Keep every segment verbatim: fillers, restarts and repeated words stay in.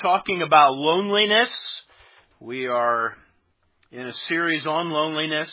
talking about loneliness. We are in a series on loneliness.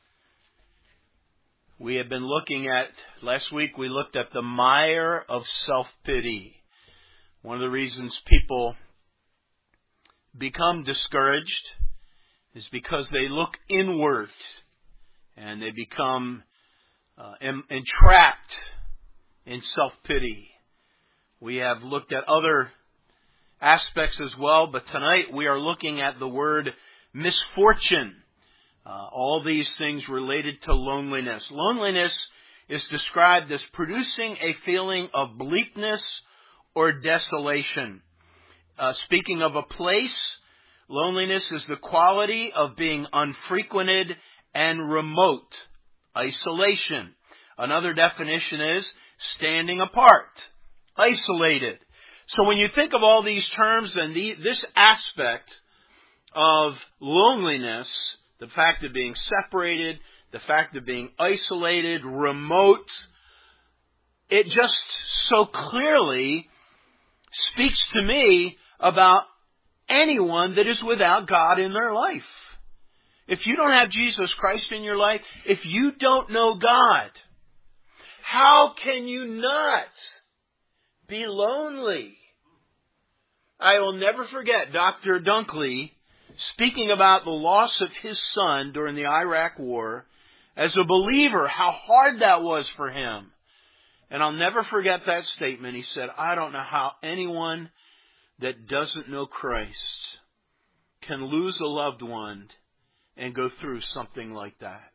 We have been looking at, last week we looked at the mire of self-pity. One of the reasons people become discouraged is because they look inward and they become uh, entrapped in self-pity. We have looked at other aspects as well, but tonight we are looking at the word misfortune. Uh, all these things related to loneliness. Loneliness is described as producing a feeling of bleakness or desolation. Uh, speaking of a place, loneliness is the quality of being unfrequented and remote. Isolation. Another definition is standing apart. Isolated. So when you think of all these terms and the, this aspect of loneliness, the fact of being separated, the fact of being isolated, remote, it just so clearly speaks to me about anyone that is without God in their life. If you don't have Jesus Christ in your life, if you don't know God, how can you not be lonely? I will never forget Doctor Dunkley speaking about the loss of his son during the Iraq War. As a believer, how hard that was for him. And I'll never forget that statement. He said, I don't know how anyone that doesn't know Christ can lose a loved one and go through something like that.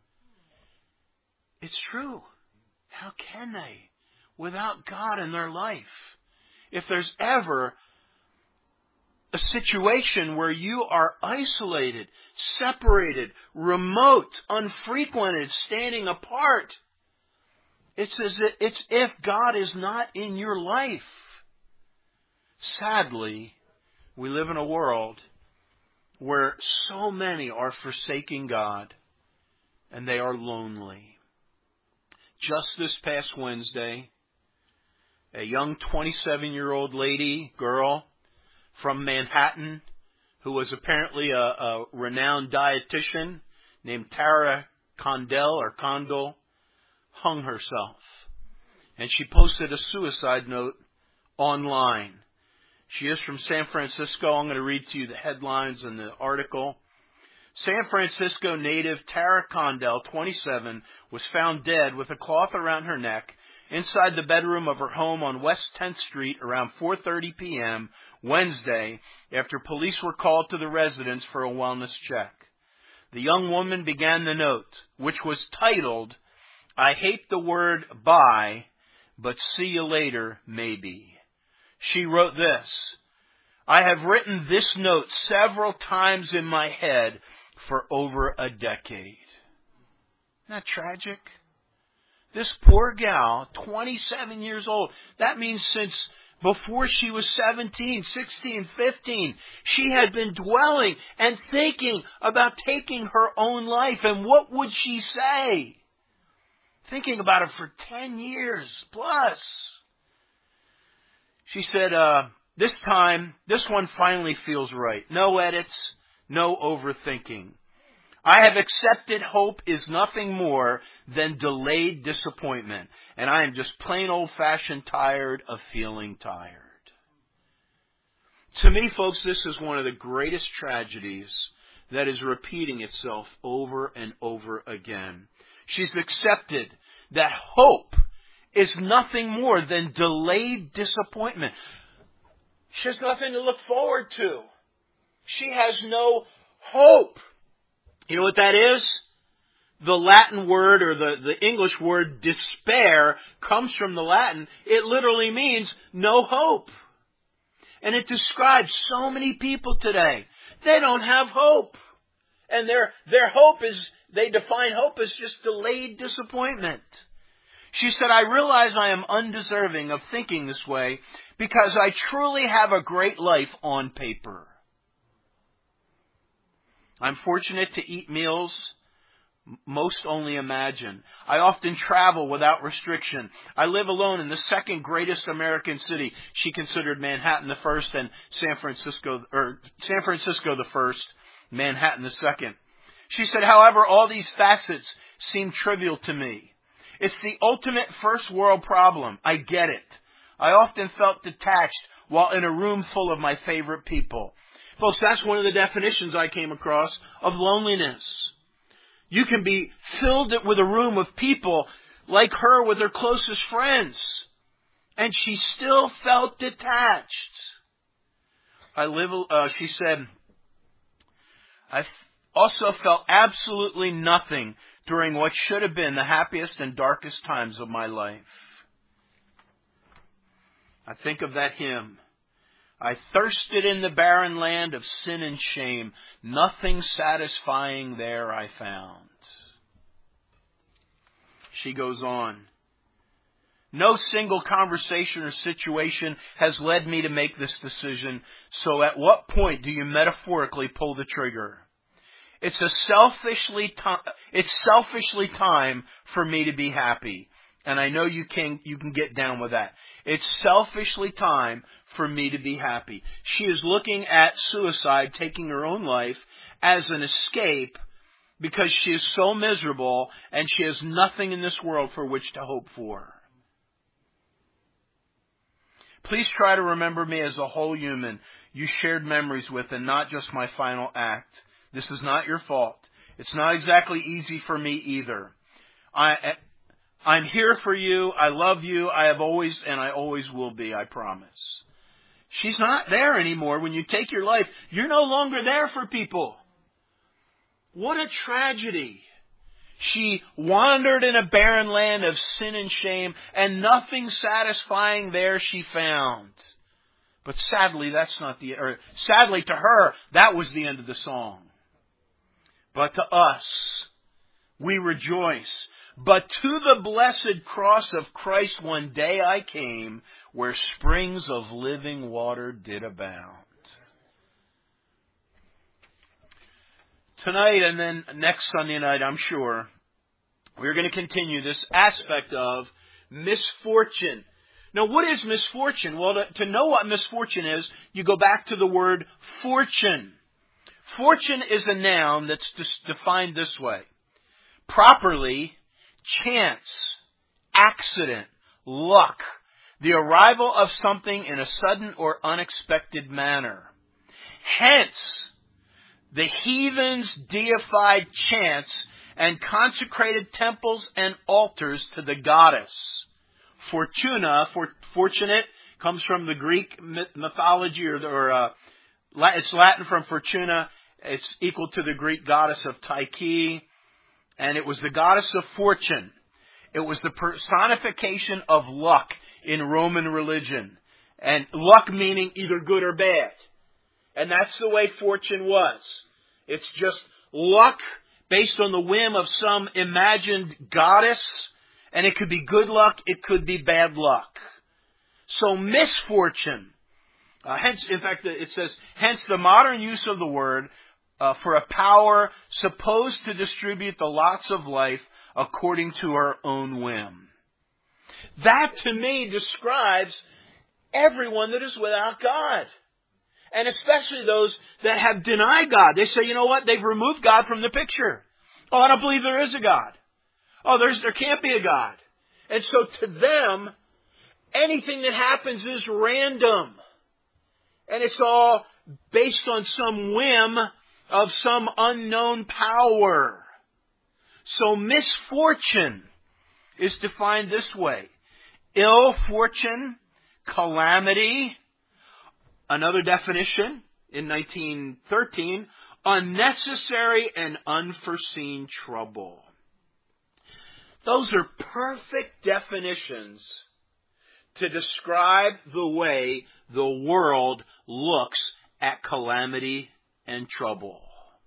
It's true. How can they? Without God in their life. If there's ever a situation where you are isolated, separated, remote, unfrequented, standing apart, it's as if, it's if God is not in your life. Sadly, we live in a world where so many are forsaking God and they are lonely. Just this past Wednesday, a young twenty-seven-year-old lady, girl from Manhattan, who was apparently a, a renowned dietitian named Tara Condell or Condell, hung herself. And she posted a suicide note online. She is from San Francisco. I'm going to read to you the headlines in the article. San Francisco native Tara Condell, twenty-seven, was found dead with a cloth around her neck inside the bedroom of her home on West tenth Street around four thirty p.m. Wednesday after police were called to the residence for a wellness check. The young woman began the note, which was titled, I hate the word bye, but see you later, maybe. She wrote this, I have written this note several times in my head for over a decade. Isn't that tragic? This poor gal, twenty-seven years old, that means since before she was seventeen, sixteen, fifteen, she had been dwelling and thinking about taking her own life. And what would she say? Thinking about it for ten years plus. She said, uh, this time, this one finally feels right. No edits, no overthinking. I have accepted hope is nothing more than delayed disappointment. And I am just plain old-fashioned tired of feeling tired. To me, folks, this is one of the greatest tragedies that is repeating itself over and over again. She's accepted that hope is nothing more than delayed disappointment. She has nothing to look forward to. She has no hope. You know what that is? The Latin word or the, the English word despair comes from the Latin. It literally means no hope. And it describes so many people today. They don't have hope. And their, their hope is, they define hope as just delayed disappointment. She said, I realize I am undeserving of thinking this way because I truly have a great life on paper. I'm fortunate to eat meals most only imagine. I often travel without restriction. I live alone in the second greatest American city. She considered Manhattan the first and San Francisco, or San Francisco the first, Manhattan the second. She said, however, all these facets seem trivial to me. It's the ultimate first world problem. I get it. I often felt detached while in a room full of my favorite people. Folks, that's one of the definitions I came across of loneliness. You can be filled with a room of people like her with her closest friends, and she still felt detached. I live, uh, she said, I also felt absolutely nothing during what should have been the happiest and darkest times of my life. I think of that hymn. I thirsted in the barren land of sin and shame. Nothing satisfying there I found. She goes on. No single conversation or situation has led me to make this decision. So at what point do you metaphorically pull the trigger? It's a selfishly to- it's selfishly time for me to be happy. And I know you can you can get down with that. It's selfishly time for me to be happy. She is looking at suicide, taking her own life, as an escape because she is so miserable and she has nothing in this world for which to hope for. Please try to remember me as a whole human you shared memories with and not just my final act. This is not your fault. It's not exactly easy for me either. I, I'm here for you. I love you. I have always and I always will be, I promise. She's not there anymore. When you take your life, you're no longer there for people. What a tragedy. She wandered in a barren land of sin and shame, and nothing satisfying there she found. But sadly, that's not the, or sadly to her, that was the end of the song. But to us, we rejoice. But to the blessed cross of Christ one day I came, where springs of living water did abound. Tonight and then next Sunday night, I'm sure, we're going to continue this aspect of misfortune. Now, what is misfortune? Well, to, to know what misfortune is, you go back to the word fortune. Fortune is a noun that's defined this way. Properly, chance, accident, luck, the arrival of something in a sudden or unexpected manner. Hence, the heathens deified chance and consecrated temples and altars to the goddess. Fortuna, for, fortunate, comes from the Greek mythology, or, or uh, it's Latin from fortuna. It's equal to the Greek goddess of Tyche, and it was the goddess of fortune. It was the personification of luck in Roman religion, and luck meaning either good or bad. And that's the way fortune was. It's just luck based on the whim of some imagined goddess, and it could be good luck, it could be bad luck. So misfortune, uh, hence, in fact, it says, hence the modern use of the word uh, for a power supposed to distribute the lots of life according to her own whim. That, to me, describes everyone that is without God. And especially those that have denied God. They say, you know what? They've removed God from the picture. Oh, I don't believe there is a God. Oh, there's, there can't be a God. And so to them, anything that happens is random. And it's all based on some whim of some unknown power. So misfortune is defined this way. Ill fortune, calamity. Another definition in nineteen thirteen, unnecessary and unforeseen trouble. Those are perfect definitions to describe the way the world looks at calamity and trouble.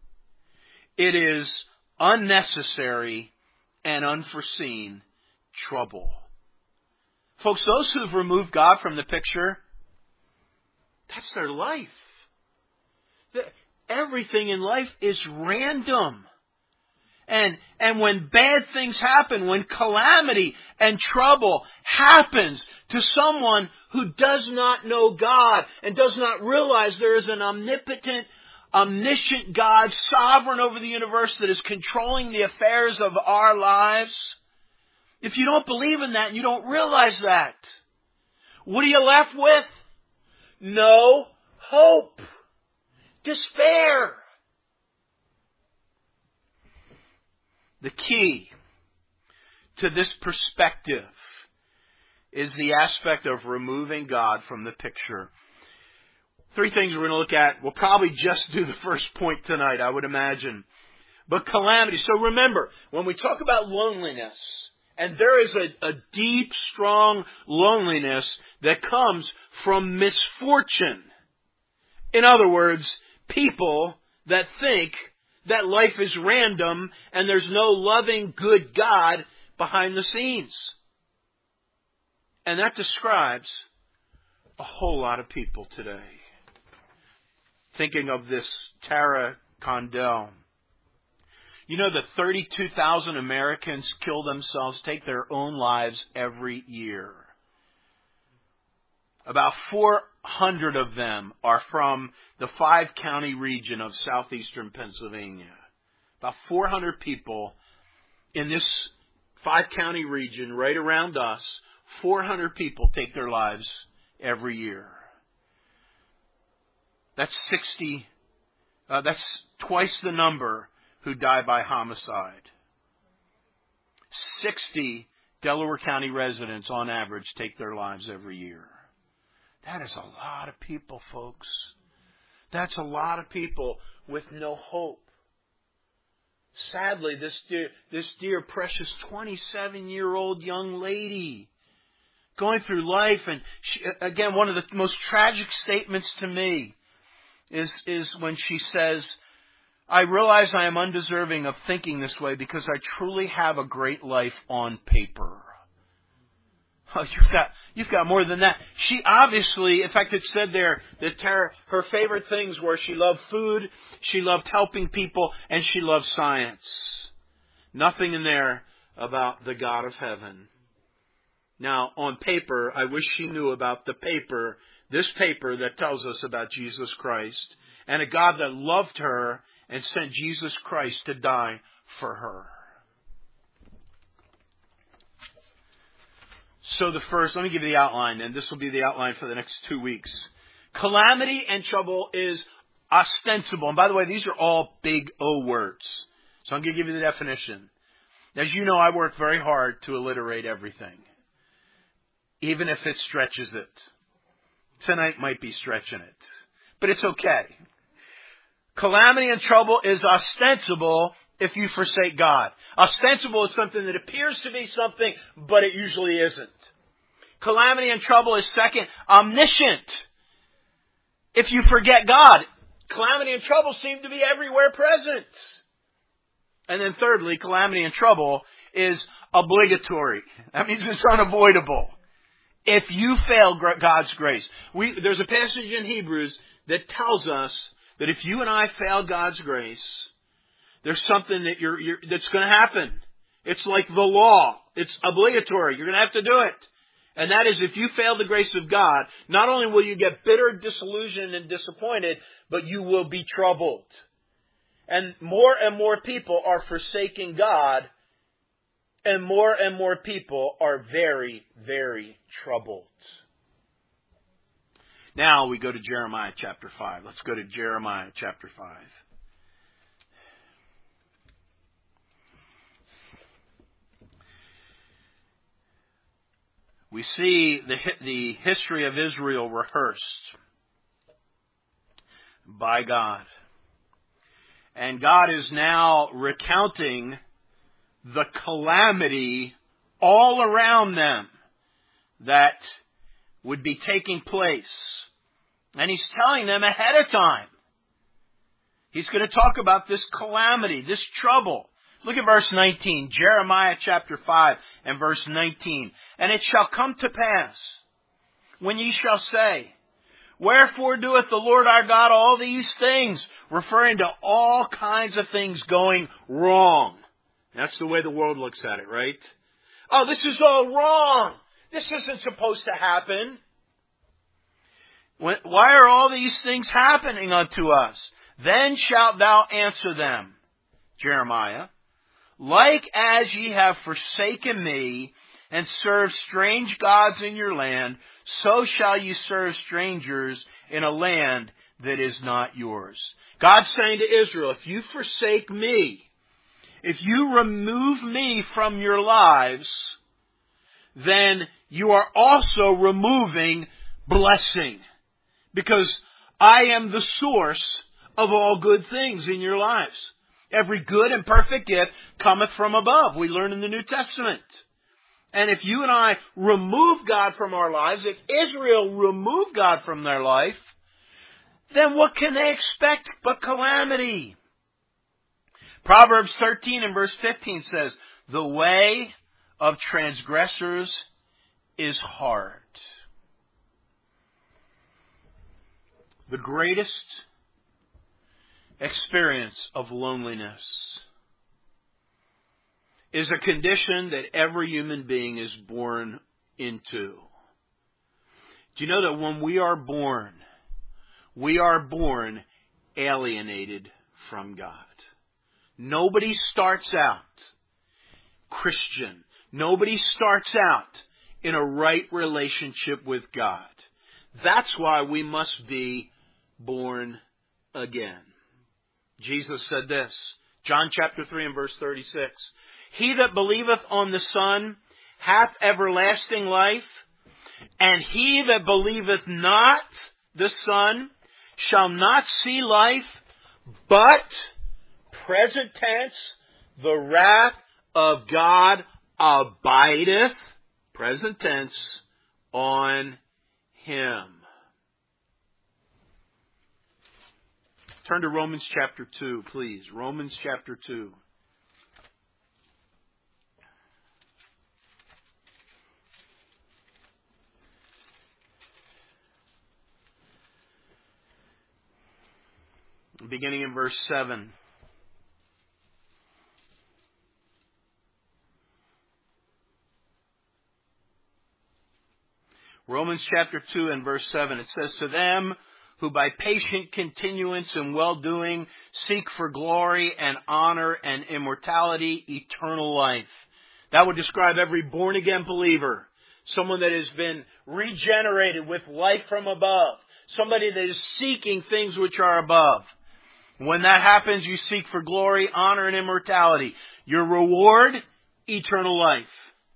It is unnecessary and unforeseen trouble. Folks, those who've removed God from the picture, that's their life. Everything in life is random. And, and when bad things happen, when calamity and trouble happens to someone who does not know God and does not realize there is an omnipotent, omniscient God, sovereign over the universe, that is controlling the affairs of our lives, if you don't believe in that and you don't realize that, what are you left with? No hope. Despair. The key to this perspective is the aspect of removing God from the picture. Three things we're going to look at. We'll probably just do the first point tonight, I would imagine. But calamity. So remember, when we talk about loneliness, and there is a, a deep, strong loneliness that comes from misfortune. In other words, people that think that life is random and there's no loving, good God behind the scenes. And that describes a whole lot of people today. Thinking of this Tara Condell. You know that thirty-two thousand Americans kill themselves, take their own lives every year. About four hundred of them are from the five-county region of southeastern Pennsylvania. About four hundred people in this five-county region right around us, four hundred people take their lives every year. That's sixty, uh, that's twice the number who die by homicide. sixty Delaware County residents on average take their lives every year. That is a lot of people, folks. That's a lot of people with no hope. Sadly, this dear, this dear precious twenty-seven-year-old young lady going through life, and she, again, one of the most tragic statements to me is, is when she says, I realize I am undeserving of thinking this way because I truly have a great life on paper. Oh, you've got, you've got more than that. She obviously, in fact, it said there that Tara, her favorite things were she loved food, she loved helping people, and she loved science. Nothing in there about the God of heaven. Now, on paper, I wish she knew about the paper, this paper that tells us about Jesus Christ, and a God that loved her and sent Jesus Christ to die for her. So the first, let me give you the outline, and this will be the outline for the next two weeks. Calamity and trouble is ostensible. And by the way, these are all big O words. So I'm going to give you the definition. As you know, I work very hard to alliterate everything, even if it stretches it. Tonight might be stretching it, but it's okay. Calamity and trouble is ostensible if you forsake God. Ostensible is something that appears to be something, but it usually isn't. Calamity and trouble is second, omniscient. If you forget God, calamity and trouble seem to be everywhere present. And then thirdly, calamity and trouble is obligatory. That means it's unavoidable. If you fail God's grace. We, there's a passage in Hebrews that tells us that if you and I fail God's grace, there's something that you're, you're, that's going to happen. It's like the law. It's obligatory. You're going to have to do it. And that is, if you fail the grace of God, not only will you get bitter, disillusioned, and disappointed, but you will be troubled. And more and more people are forsaking God, and more and more people are very, very troubled. Now we go to Jeremiah chapter five. Let's go to Jeremiah chapter five. We see the, the history of Israel rehearsed by God. And God is now recounting the calamity all around them that would be taking place. And He's telling them ahead of time. He's going to talk about this calamity, this trouble. Look at verse nineteen, Jeremiah chapter five and verse nineteen. And it shall come to pass, when ye shall say, wherefore doeth the Lord our God all these things, referring to all kinds of things going wrong. That's the way the world looks at it, right? Oh, this is all wrong. This isn't supposed to happen. When, why are all these things happening unto us? Then shalt thou answer them, Jeremiah, like as ye have forsaken me, and served strange gods in your land, so shall you serve strangers in a land that is not yours. God's saying to Israel, if you forsake me, if you remove me from your lives, then you are also removing blessing. Because I am the source of all good things in your lives. Every good and perfect gift cometh from above. We learn in the New Testament. And if you and I remove God from our lives, if Israel removed God from their life, then what can they expect but calamity? Proverbs thirteen and verse fifteen says, the way of transgressors is hard. The greatest experience of loneliness is a condition that every human being is born into. Do you know that when we are born, we are born alienated from God? Nobody starts out Christian. Nobody starts out in a right relationship with God. That's why we must be born again. Jesus said this, John chapter three and verse thirty-six. He that believeth on the Son hath everlasting life, and he that believeth not the Son shall not see life, but, present tense, the wrath of God abideth, present tense, on him. Turn to Romans chapter two, please. Romans chapter two. Beginning in verse seven. Romans chapter two and verse seven. It says, to them who by patient continuance in well-doing seek for glory and honor and immortality, eternal life. That would describe every born-again believer. Someone that has been regenerated with life from above. Somebody that is seeking things which are above. When that happens, you seek for glory, honor, and immortality. Your reward, eternal life.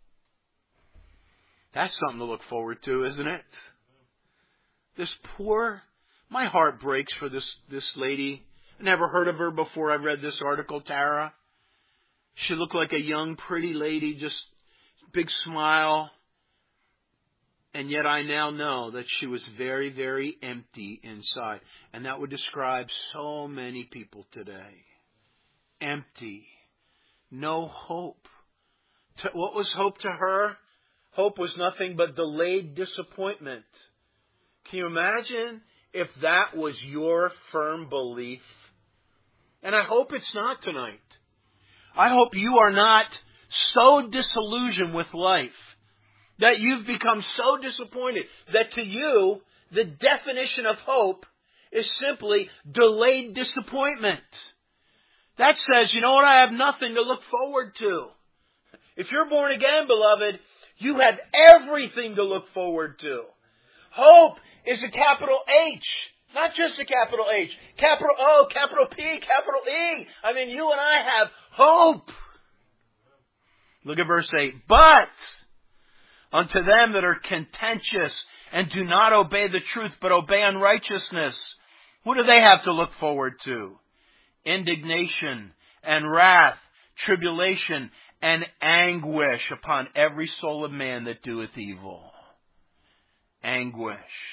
That's something to look forward to, isn't it? This poor, my heart breaks for this, this lady. I never heard of her before I read this article, Tara. She looked like a young, pretty lady, just big smile. And yet I now know that she was very, very empty inside. And that would describe so many people today. Empty. No hope. What was hope to her? Hope was nothing but delayed disappointment. Can you imagine if that was your firm belief? And I hope it's not tonight. I hope you are not so disillusioned with life that you've become so disappointed that to you, the definition of hope is simply delayed disappointment. That says, you know what, I have nothing to look forward to. If you're born again, beloved, you have everything to look forward to. Hope is a capital H, not just a capital H. Capital O, capital P, capital E. I mean, you and I have hope. Look at verse eight. But unto them that are contentious and do not obey the truth, but obey unrighteousness, what do they have to look forward to? Indignation and wrath, tribulation and anguish upon every soul of man that doeth evil. Anguish.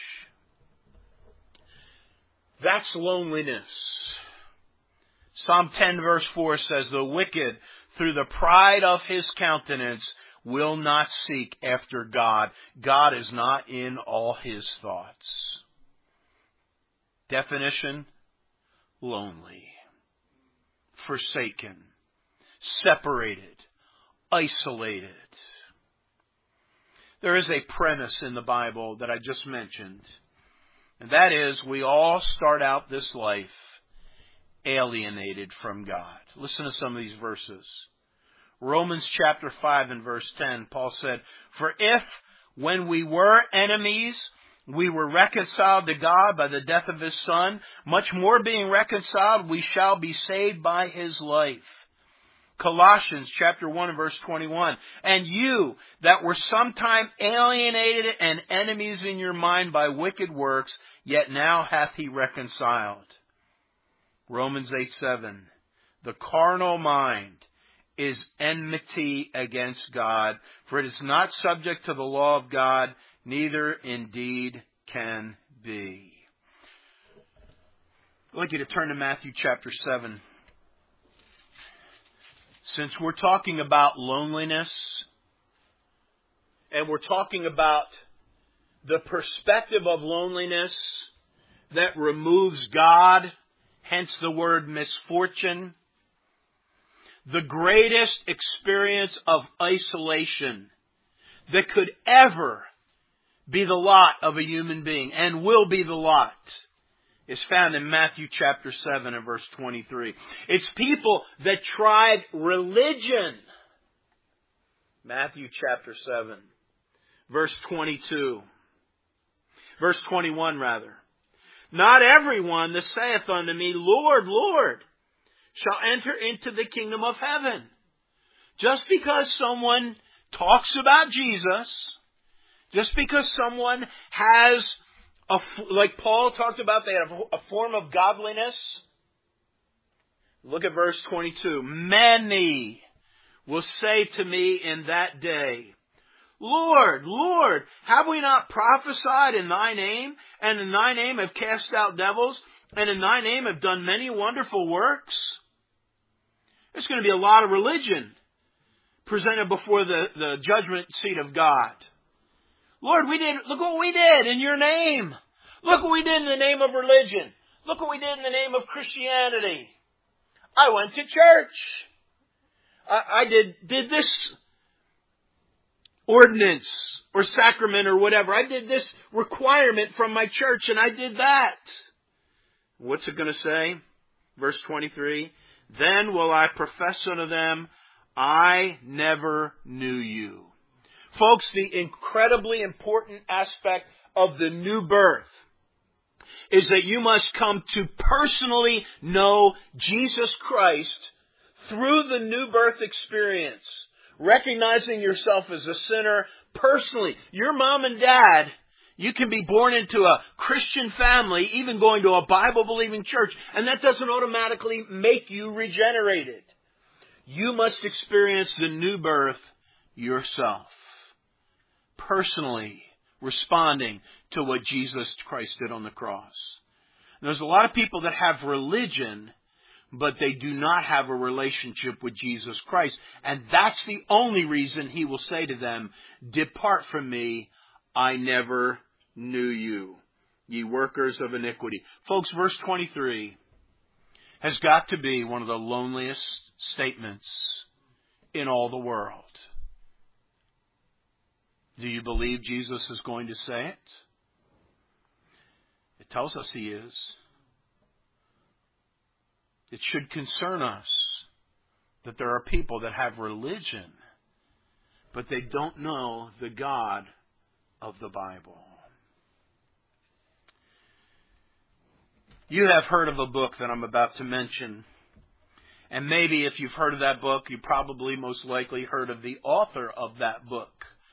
That's loneliness. Psalm ten verse four says, the wicked through the pride of his countenance will not seek after God. God is not in all his thoughts. Definition, lonely, forsaken. separated, isolated. There is a premise in the Bible that I just mentioned, and that is we all start out this life alienated from God. Listen to some of these verses. Romans chapter five and verse ten, Paul said, "For if, when we were enemies, we were reconciled to God by the death of His Son, much more being reconciled, we shall be saved by His life." Colossians chapter one and verse twenty-one, "And you that were sometime alienated and enemies in your mind by wicked works, yet now hath He reconciled." Romans eight seven, "The carnal mind is enmity against God, for it is not subject to the law of God, neither indeed can be." I'd like you to turn to Matthew chapter seven. Since we're talking about loneliness, and we're talking about the perspective of loneliness that removes God, hence the word misfortune, the greatest experience of isolation that could ever be the lot of a human being, and will be the lot, is found in Matthew chapter seven and verse twenty-three. It's people that tried religion. Matthew chapter seven, verse twenty-two. Verse twenty-one rather. "Not everyone that saith unto me, Lord, Lord, shall enter into the kingdom of heaven." Just because someone talks about Jesus, just because someone has a, like Paul talked about, they have a form of godliness. Look at verse twenty-two. "Many will say to me in that day, Lord, Lord, have we not prophesied in Thy name, and in Thy name have cast out devils, and in Thy name have done many wonderful works?" There's going to be a lot of religion presented before the, the judgment seat of God. "Lord, we did, look what we did in your name. Look what we did in the name of religion. Look what we did in the name of Christianity. I went to church. I, I did, did this ordinance or sacrament or whatever. I did this requirement from my church and I did that." What's it going to say? Verse twenty-three, "Then will I profess unto them, I never knew you." Folks, the incredibly important aspect of the new birth is that you must come to personally know Jesus Christ through the new birth experience, recognizing yourself as a sinner personally. Your mom and dad, you can be born into a Christian family, even going to a Bible-believing church, and that doesn't automatically make you regenerated. You must experience the new birth yourself, personally responding to what Jesus Christ did on the cross. And there's a lot of people that have religion, but they do not have a relationship with Jesus Christ. And that's the only reason He will say to them, "Depart from me, I never knew you, ye workers of iniquity." Folks, verse twenty-three has got to be one of the loneliest statements in all the world. Do you believe Jesus is going to say it? It tells us He is. It should concern us that there are people that have religion, but they don't know the God of the Bible. You have heard of a book that I'm about to mention. And maybe if you've heard of that book, you probably most likely heard of the author of that book.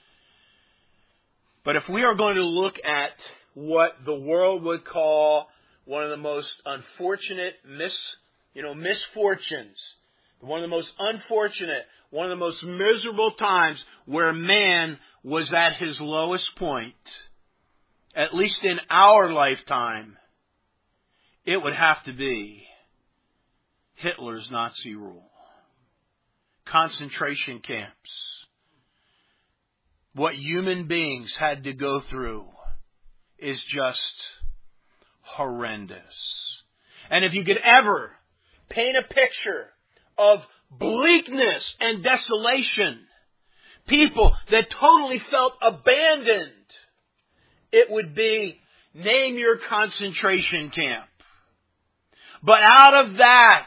But if we are going to look at what the world would call one of the most unfortunate mis, you know, misfortunes, one of the most unfortunate, one of the most miserable times where man was at his lowest point, at least in our lifetime, it would have to be Hitler's Nazi rule. Concentration camps. What human beings had to go through is just horrendous. And if you could ever paint a picture of bleakness and desolation, people that totally felt abandoned, it would be, name your concentration camp. But out of that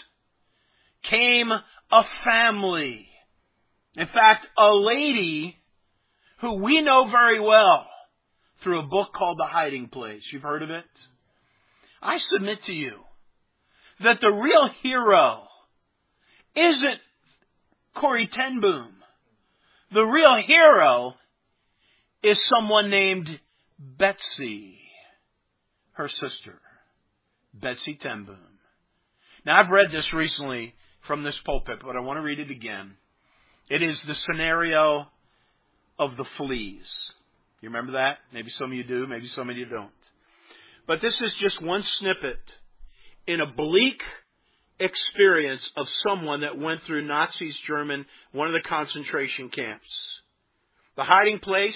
came a family. In fact, a lady who we know very well through a book called The Hiding Place. You've heard of it? I submit to you that the real hero isn't Corrie ten Boom. The real hero is someone named Betsy, her sister, Betsy ten Boom. Now, I've read this recently from this pulpit, but I want to read it again. It is the scenario of the fleas. You remember that? Maybe some of you do, maybe some of you don't. But this is just one snippet in a bleak experience of someone that went through Nazi German, one of the concentration camps. The Hiding Place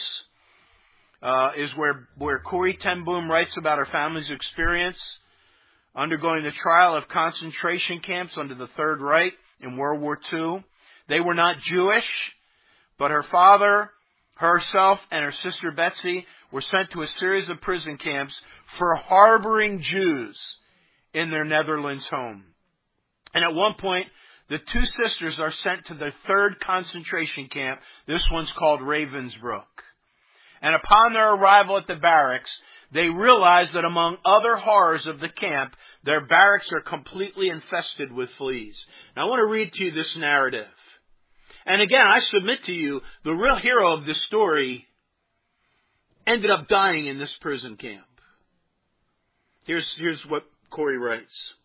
uh, is where, where Corrie ten Boom writes about her family's experience undergoing the trial of concentration camps under the Third Reich in World War Two. They were not Jewish, but her father, herself, and her sister Betsy were sent to a series of prison camps for harboring Jews in their Netherlands home. And at one point, the two sisters are sent to the third concentration camp. This one's called Ravensbrück. And upon their arrival at the barracks, they realize that among other horrors of the camp, their barracks are completely infested with fleas. Now I want to read to you this narrative. And again, I submit to you, the real hero of this story ended up dying in this prison camp. Here's, here's what Corrie writes.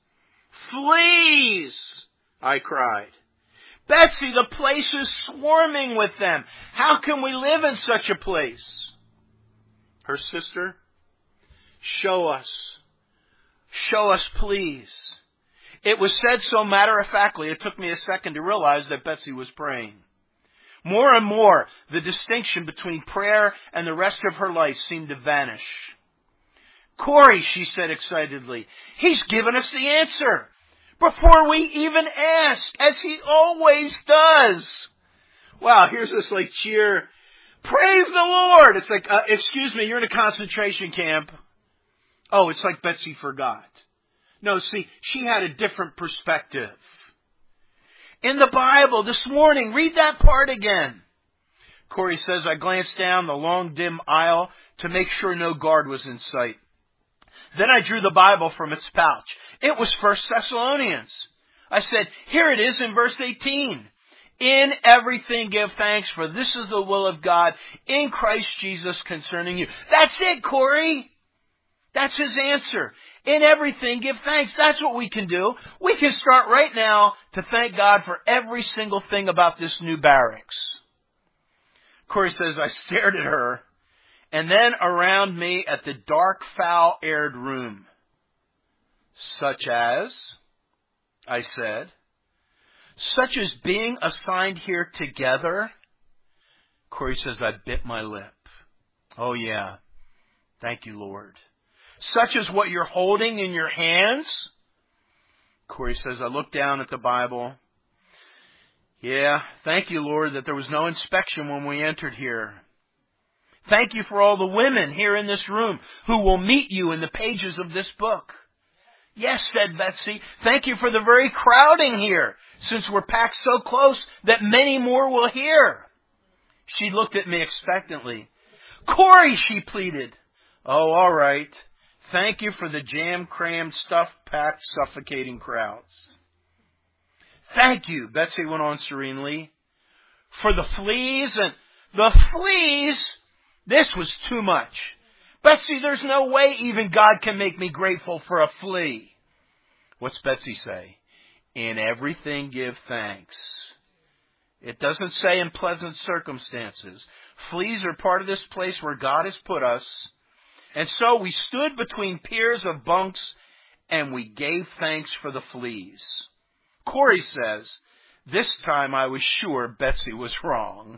Fleas! I cried. Betsy, the place is swarming with them. How can we live in such a place? Her sister, show us. Show us, please. It was said so matter-of-factly, it took me a second to realize that Betsy was praying. More and more, the distinction between prayer and the rest of her life seemed to vanish. Corrie, she said excitedly, he's given us the answer before we even ask, as he always does. Wow, here's this like cheer. Praise the Lord! It's like, uh, excuse me, you're in a concentration camp. Oh, it's like Betsy forgot. No, see, she had a different perspective. In the Bible this morning, read that part again. Corrie says, I glanced down the long, dim aisle to make sure no guard was in sight. Then I drew the Bible from its pouch. It was First Thessalonians. I said, here it is in verse eighteen. In everything give thanks, for this is the will of God in Christ Jesus concerning you. That's it, Corrie. That's his answer. In everything, give thanks. That's what we can do. We can start right now to thank God for every single thing about this new barracks. Corrie says, I stared at her, and then around me at the dark, foul-aired room. Such as, I said, such as being assigned here together. Corrie says, I bit my lip. Oh yeah. Thank you, Lord. Such as what you're holding in your hands. Corrie says, I looked down at the Bible. Yeah, thank you, Lord, that there was no inspection when we entered here. Thank you for all the women here in this room who will meet you in the pages of this book. Yes, said Betsy, thank you for the very crowding here, since we're packed so close that many more will hear. She looked at me expectantly. Corrie, she pleaded. Oh, all right. Thank you for the jam-crammed, stuff-packed, suffocating crowds. Thank you, Betsy went on serenely, for the fleas and the fleas. This was too much. Betsy, there's no way even God can make me grateful for a flea. What's Betsy say? In everything give thanks. It doesn't say in pleasant circumstances. Fleas are part of this place where God has put us. And so we stood between piers of bunks and we gave thanks for the fleas. Corrie says, this time I was sure Betsy was wrong.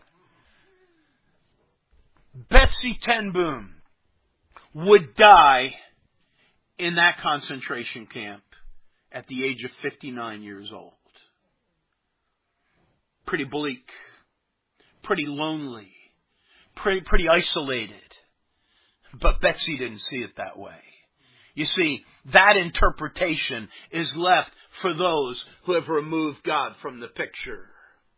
Betsy ten Boom would die in that concentration camp at the age of fifty-nine years old. pretty bleak, pretty lonely, pretty, pretty isolated. But Betsy didn't see it that way. You see, that interpretation is left for those who have removed God from the picture.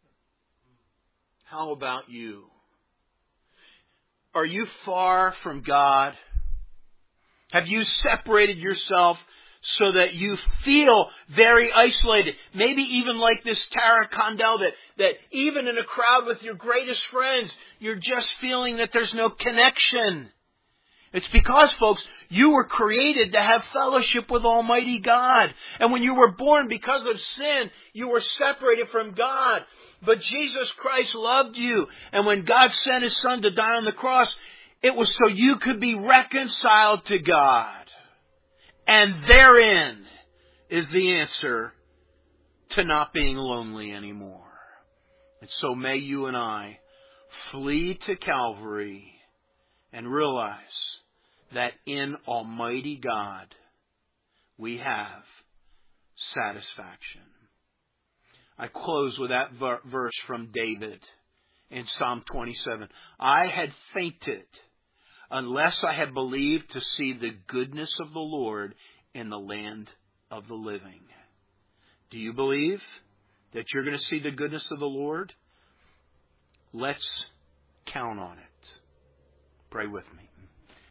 How about you? Are you far from God? Have you separated yourself so that you feel very isolated? Maybe even like this Tara Condell, that, that even in a crowd with your greatest friends, you're just feeling that there's no connection. It's because, folks, you were created to have fellowship with Almighty God. And when you were born, because of sin, you were separated from God. But Jesus Christ loved you. And when God sent His Son to die on the cross, it was so you could be reconciled to God. And therein is the answer to not being lonely anymore. And so may you and I flee to Calvary and realize that in Almighty God we have satisfaction. I close with that ver- verse from David in Psalm twenty-seven. I had fainted unless I had believed to see the goodness of the Lord in the land of the living. Do you believe that you're going to see the goodness of the Lord? Let's count on it. Pray with me.